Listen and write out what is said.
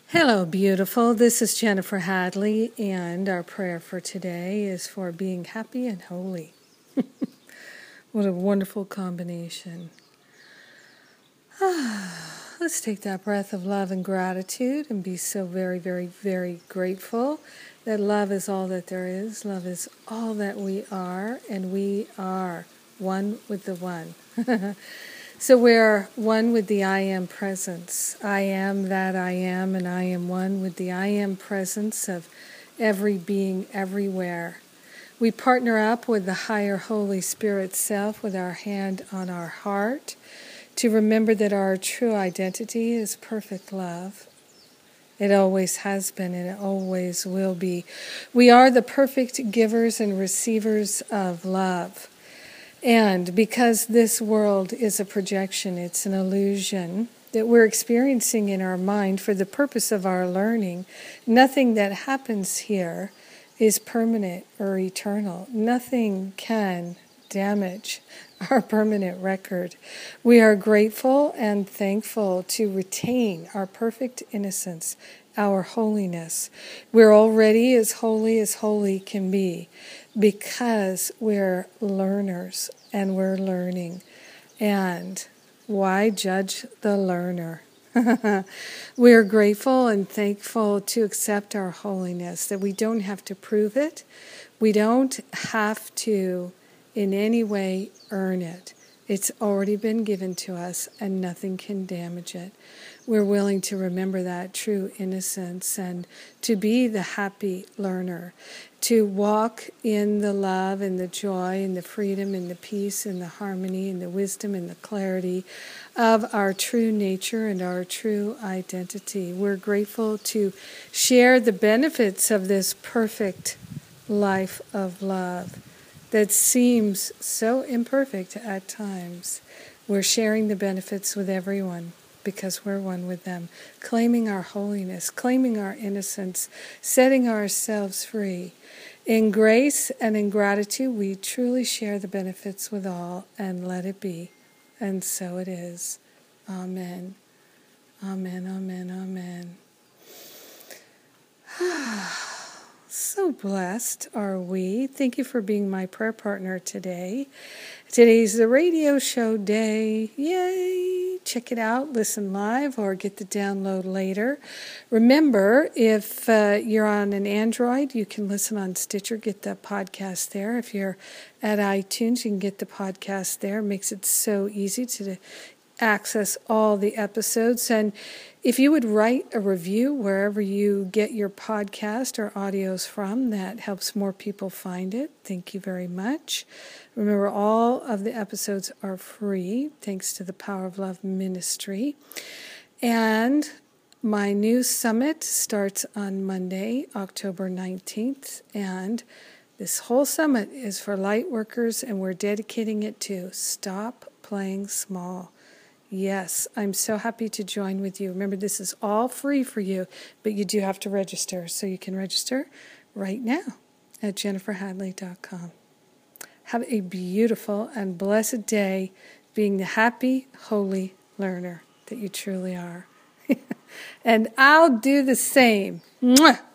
Hello, beautiful. This is Jennifer Hadley, and our prayer for today is for being happy and holy. What a wonderful combination. Let's take that breath of love and gratitude and be so very, very, very grateful that love is all that there is. Love is all that we are, and we are one with the one. So we're one with the I Am presence. I am that I am, and I am one with the I Am presence of every being everywhere. We partner up with the higher Holy Spirit self with our hand on our heart to remember that our true identity is perfect love. It always has been and it always will be. We are the perfect givers and receivers of love. And because this world is a projection, it's an illusion that we're experiencing in our mind for the purpose of our learning, nothing that happens here is permanent or eternal. Nothing can damage our permanent record. We are grateful and thankful to retain our perfect innocence, our holiness. We're already as holy can be because we're learners and we're learning. And why judge the learner? We are grateful and thankful to accept our holiness, that we don't have to prove it. We don't have to in any way earn it. It's already been given to us and nothing can damage it. We're willing to remember that true innocence and to be the happy learner, to walk in the love and the joy and the freedom and the peace and the harmony and the wisdom and the clarity of our true nature and our true identity. We're grateful to share the benefits of this perfect life of love that seems so imperfect at times. We're sharing the benefits with everyone because we're one with them, claiming our holiness, claiming our innocence, setting ourselves free. In grace and in gratitude, we truly share the benefits with all, and let it be. And so it is. Amen. Amen, amen, amen. So blessed are we. Thank you for being my prayer partner today. Today's the radio show day. Yay! Check it out, listen live, or get the download later. Remember, if you're on an Android, you can listen on Stitcher, get the podcast there. If you're at iTunes, you can get the podcast there. It makes it so easy to access all the episodes. And if you would write a review wherever you get your podcast or audios from, that helps more people find it. Thank you very much. Remember, all of the episodes are free, thanks to the Power of Love Ministry. And my new summit starts on Monday, October 19th. And this whole summit is for light workers, and we're dedicating it to stop playing small. Yes, I'm so happy to join with you. Remember, this is all free for you, but you do have to register. So you can register right now at jenniferhadley.com. Have a beautiful and blessed day being the happy, holy learner that you truly are. And I'll do the same. Mwah!